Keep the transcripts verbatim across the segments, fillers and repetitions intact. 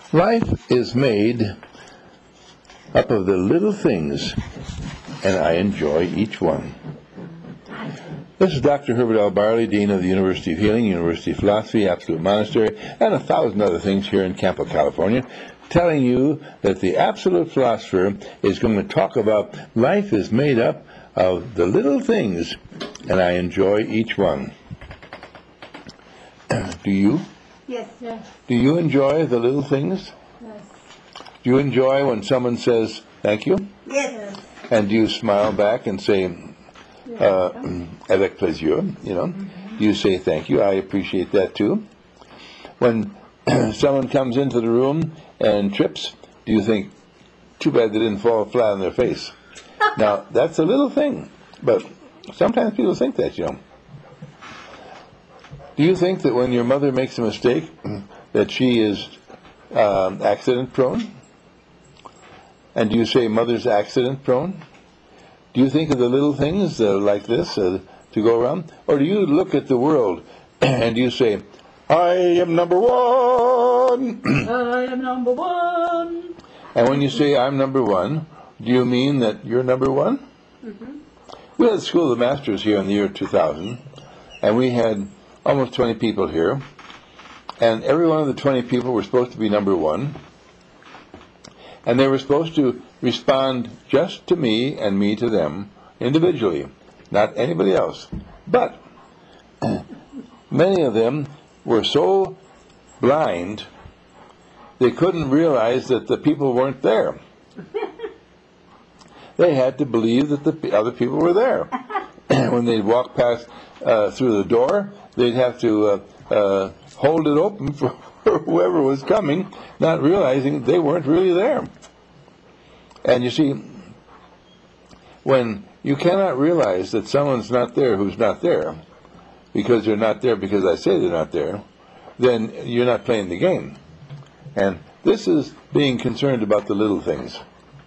Life is made up of the little things, and I enjoy each one. This is Doctor Herbert L. Barley, Dean of the University of Healing, University of Philosophy, Absolute Monastery, and a thousand other things here in Campo, California, telling you that the Absolute Philosopher is going to talk about life is made up of the little things, and I enjoy each one. Do you? Yes, yes. Do you enjoy the little things? Yes. Do you enjoy when someone says thank you? Yes. And do you smile back and say, uh, avec plaisir, you know? Mm-hmm. Do you say thank you? I appreciate that too. When someone comes into the room and trips, do you think, too bad they didn't fall flat on their face? Now, that's a little thing, but sometimes people think that, you know. Do you think that when your mother makes a mistake that she is um, accident prone? And do you say mother's accident prone? Do you think of the little things uh, like this uh, to go around? Or do you look at the world and do you say, I am number one? I am number one. And when you say I'm number one, do you mean that you're number one? Mm-hmm. We had the School of the Masters here in the year two thousand, and we had almost twenty people here, and every one of the twenty people were supposed to be number one, and they were supposed to respond just to me and me to them individually, not anybody else. But many of them were so blind they couldn't realize that the people weren't there. They had to believe that the other people were there. When they'd walk past uh, through the door, they'd have to uh, uh, hold it open for whoever was coming, not realizing they weren't really there. And you see, when you cannot realize that someone's not there who's not there, because they're not there because I say they're not there, then you're not playing the game. And this is being concerned about the little things.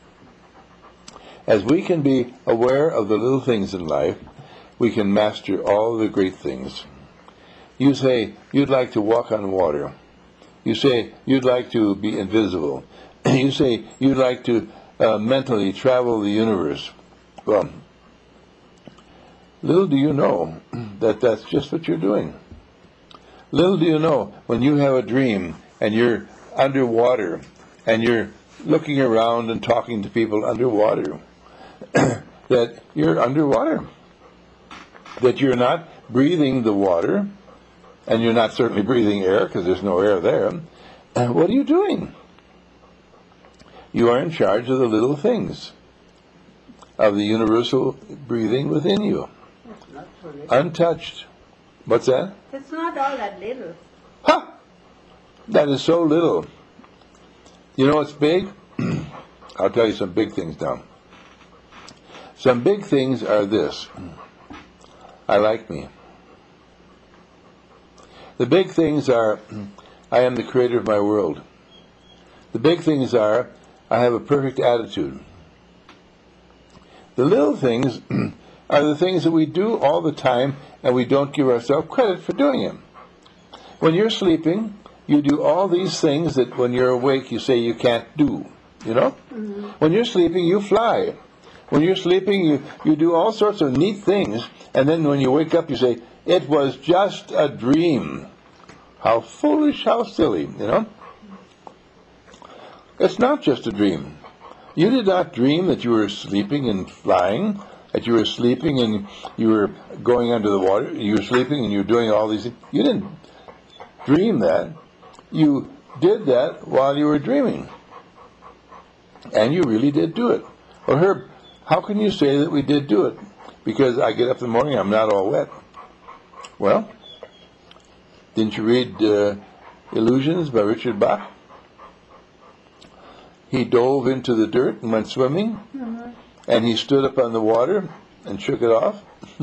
As we can be aware of the little things in life, we can master all the great things. You say you'd like to walk on water. You say you'd like to be invisible. You say you'd like to uh, mentally travel the universe. Well, little do you know that that's just what you're doing. Little do you know when you have a dream and you're underwater and you're looking around and talking to people underwater, that you're underwater, that you're not breathing the water, and you're not certainly breathing air because there's no air there. And what are you doing? You are in charge of the little things, of the universal breathing within you. That's not so little. Untouched. What's that? It's not all that little. Ha! That is so little. You know what's big? I'll tell you some big things now. Some big things are this. I like me. The big things are, I am the creator of my world. The big things are, I have a perfect attitude. The little things are the things that we do all the time and we don't give ourselves credit for doing them. When you're sleeping, you do all these things that when you're awake you say you can't do. You know? Mm-hmm. When you're sleeping, you fly. When you're sleeping, you, you do all sorts of neat things, and then when you wake up, you say, it was just a dream. How foolish, how silly, you know? It's not just a dream. You did not dream that you were sleeping and flying, that you were sleeping and you were going under the water, you were sleeping and you were doing all these things. You didn't dream that. You did that while you were dreaming. And you really did do it. Well, Herb, how can you say that we did do it? Because I get up in the morning, I'm not all wet. Well, didn't you read uh, Illusions by Richard Bach? He dove into the dirt and went swimming, mm-hmm. and he stood up on the water and shook it off.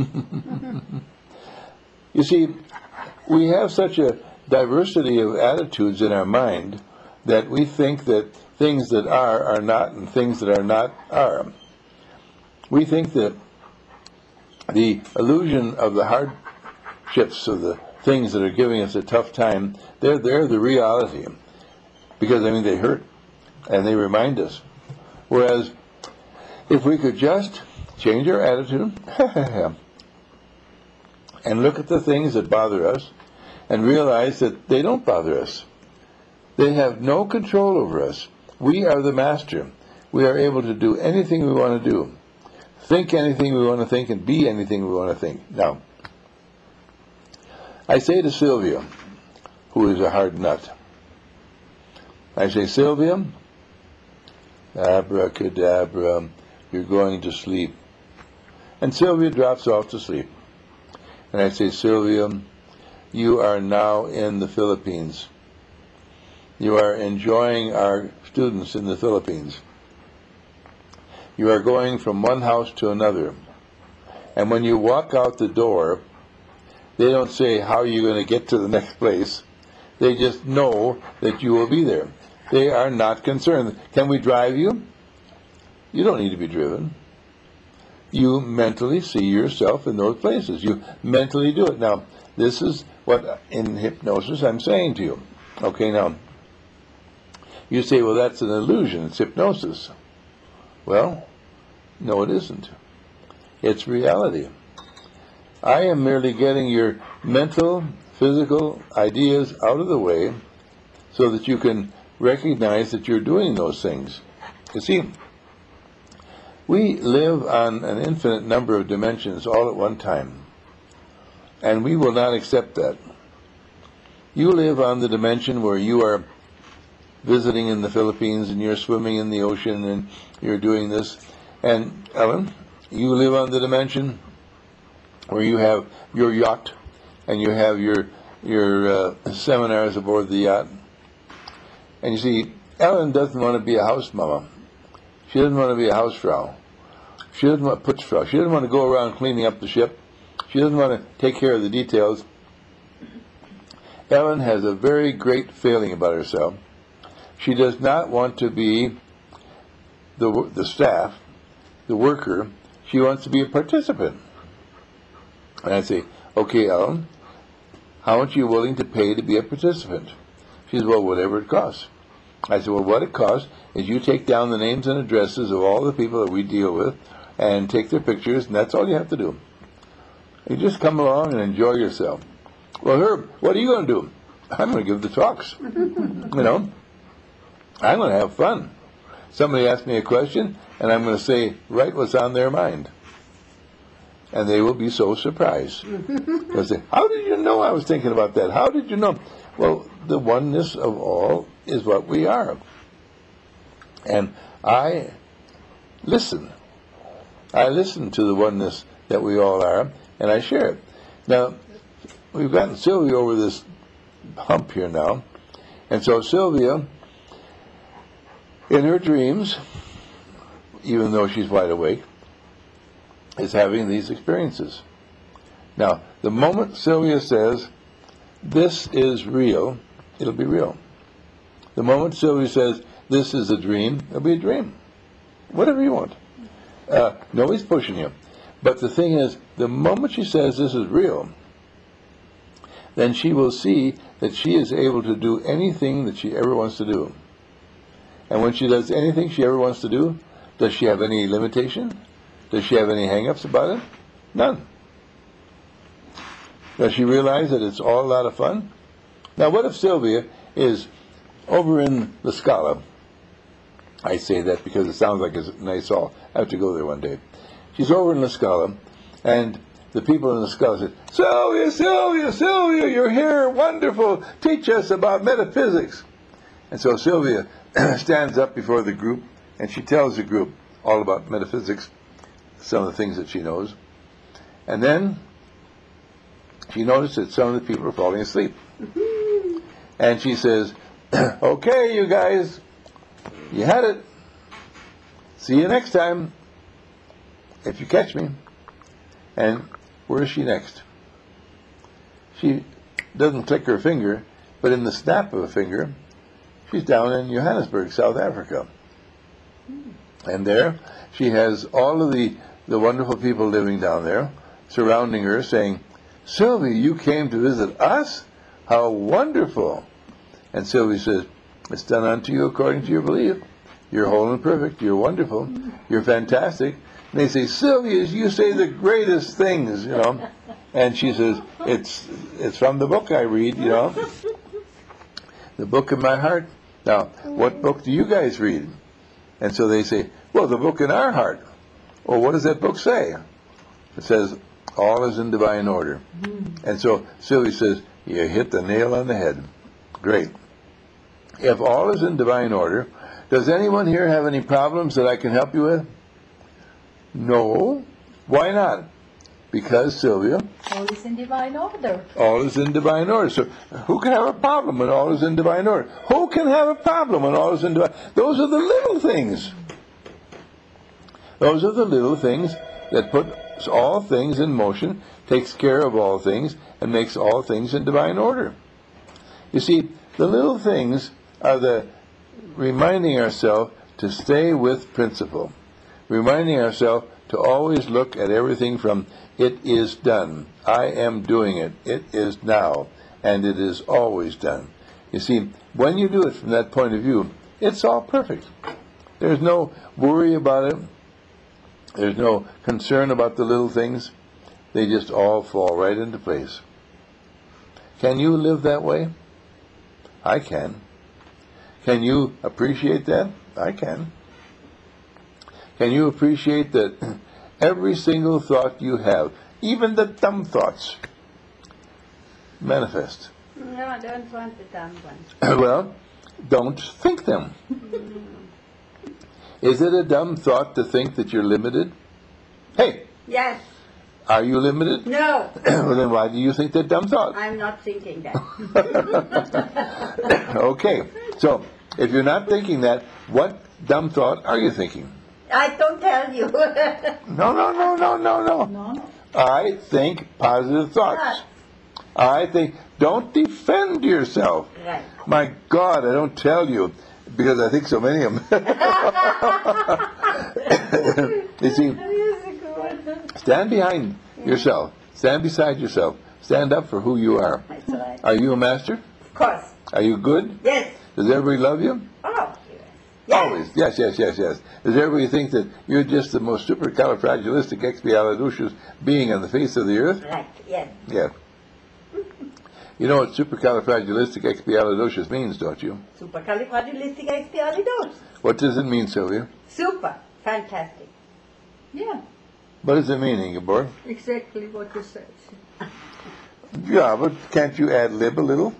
You see, we have such a diversity of attitudes in our mind that we think that things that are are not and things that are not are. We think that the illusion of the hardships of the things that are giving us a tough time, they're, they're the reality. because, I mean, they hurt, and they remind us. Whereas, if we could just change our attitude and look at the things that bother us and realize that they don't bother us. They have no control over us. We are the master. We are able to do anything we want to do, think anything we want to think, and be anything we want to think. Now, I say to Sylvia, who is a hard nut, I say, Sylvia, abracadabra, you're going to sleep. And Sylvia drops off to sleep. And I say, Sylvia, you are now in the Philippines. You are enjoying our students in the Philippines. You are going from one house to another. And when you walk out the door, they don't say, how are you going to get to the next place? They just know that you will be there. They are not concerned. Can we drive you? You don't need to be driven. You mentally see yourself in those places. You mentally do it. Now, this is what in hypnosis I'm saying to you. Okay, now, you say, well, that's an illusion. It's hypnosis. Well, no, it isn't. It's reality. I am merely getting your mental, physical ideas out of the way so that you can recognize that you're doing those things. You see, we live on an infinite number of dimensions all at one time, and we will not accept that. You live on the dimension where you are visiting in the Philippines and you're swimming in the ocean and you're doing this. And Ellen, you live on the dimension where you have your yacht and you have your your uh, seminars aboard the yacht. And you see, Ellen doesn't want to be a house mama. She doesn't want to be a housefrau. She doesn't want putzfrau. She doesn't want to go around cleaning up the ship. She doesn't want to take care of the details. Ellen has a very great feeling about herself. She does not want to be the the staff, the worker. She wants to be a participant. And I say, okay, Ellen, how much are you willing to pay to be a participant? She says, well, whatever it costs. I said, well, what it costs is you take down the names and addresses of all the people that we deal with and take their pictures, and that's all you have to do. You just come along and enjoy yourself. Well, Herb, what are you going to do? I'm going to give the talks. You know, I'm going to have fun. Somebody asks me a question, and I'm going to say right what's on their mind. And they will be so surprised. They'll say, how did you know I was thinking about that? How did you know? Well, the oneness of all is what we are. And I listen. I listen to the oneness that we all are, and I share it. Now, we've gotten Sylvia over this hump here now. And so Sylvia, in her dreams, even though she's wide awake, is having these experiences. Now, the moment Sylvia says, this is real, it'll be real. The moment Sylvia says, this is a dream, it'll be a dream. Whatever you want. Uh, nobody's pushing you. But the thing is, the moment she says this is real, then she will see that she is able to do anything that she ever wants to do. And when she does anything she ever wants to do, does she have any limitation? Does she have any hang-ups about it? None. Does she realize that it's all a lot of fun? Now, what if Sylvia is over in La Scala? I say that because it sounds like a nice hall. I have to go there one day. She's over in La Scala, and the people in La Scala say, Sylvia, Sylvia, Sylvia, you're here, wonderful. Teach us about metaphysics. And so Sylvia stands up before the group, and she tells the group all about metaphysics, some of the things that she knows. And then she noticed that some of the people are falling asleep. And she says, okay, you guys, you had it. See you next time, if you catch me. And where is she next? She doesn't click her finger, but in the snap of a finger, she's down in Johannesburg, South Africa. And there she has all of the, the wonderful people living down there surrounding her saying, Sylvia, you came to visit us? How wonderful. And Sylvia says, It's done unto you according to your belief. You're whole and perfect. You're wonderful. You're fantastic. And they say, Sylvia, you say the greatest things, you know. And she says, it's it's from the book I read, you know. The book of my heart. Now, what book do you guys read? And so they say, well, the book in our heart. Well, what does that book say? It says, all is in divine order. And so Sylvia says, you hit the nail on the head. Great. If all is in divine order, does anyone here have any problems that I can help you with? No. Why not? Because, Sylvia, All is in divine order. all is in divine order. So who can have a problem when all is in divine order? Who can have a problem when all is in divine order? Those are the little things. Those are the little things that put all things in motion, takes care of all things, and makes all things in divine order. You see, the little things are the reminding ourselves to stay with principle, reminding ourselves to always look at everything from it is done, I am doing it, it is now, and it is always done. You see, when you do it from that point of view, it's all perfect. There's no worry about it. There's no concern about the little things. They just all fall right into place. Can you live that way? I can. Can you appreciate that? I can. Can you appreciate that every single thought you have, even the dumb thoughts, manifest? No, I don't want the dumb ones. Well, don't think them. Is it a dumb thought to think that you're limited? Hey, Yes. are you limited? No, Well, then why do you think that dumb thought? I'm not thinking that. Okay, so if you're not thinking that, what dumb thought are you thinking? I don't tell you. No, no, no, no, no, no. No. I think positive thoughts. I think, don't defend yourself. Right. My God, I don't tell you, because I think so many of them. You see, stand behind yourself. Stand beside yourself. Stand up for who you are. That's right. Are you a master? Of course. Are you good? Yes. Does everybody love you? Oh, yes. Always. Yes, yes, yes, yes. Does everybody think that you're just the most supercalifragilisticexpialidocious being on the face of the earth? Right, yes. Yeah. You know what supercalifragilisticexpialidocious means, don't you? Supercalifragilisticexpialidocious. What does it mean, Sylvia? Super. Fantastic. Yeah, What does it mean, Ingeborg? exactly what you said. Yeah, but can't you ad lib a little?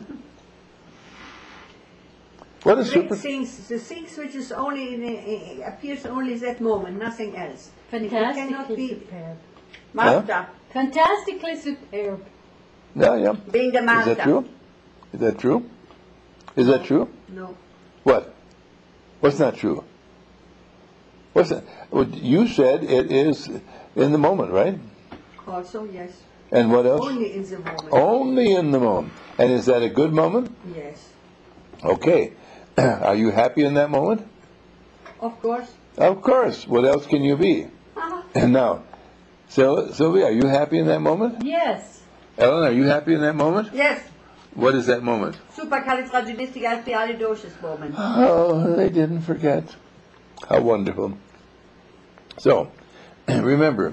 What is super? The things, the things which is only in a, appears only at that moment, nothing else. It cannot Fantastically be. superb. Huh? Fantastically superb. Yeah, yeah. Being the Is master. that true? Is that true? Is that true? No. What? What's not true? What's that? Well, you said it is in the moment, right? Also, yes. And what else? Only in the moment. Only in the moment. And is that a good moment? Yes. Okay. Are you happy in that moment? Of course. Of course. What else can you be? And now, Syl- Sylvia, are you happy in that moment? Yes. Ellen, are you happy in that moment? Yes. What is that moment? Supercalifragilisticexpialidocious moment. Oh, they didn't forget. How wonderful. So, remember,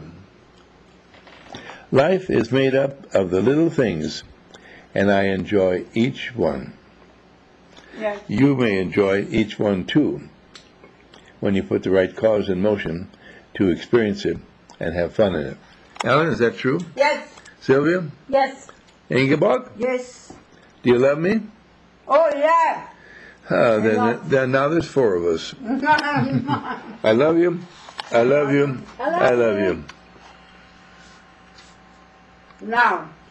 life is made up of the little things, and I enjoy each one. Yes. You may enjoy each one too, when you put the right cause in motion to experience it and have fun in it. Ellen, is that true? Yes. Sylvia? Yes. Ingeborg? Yes. Do you love me? Oh, yeah. Ah, then, then now there's four of us. I love you. I love you. I love I love you. you. Now.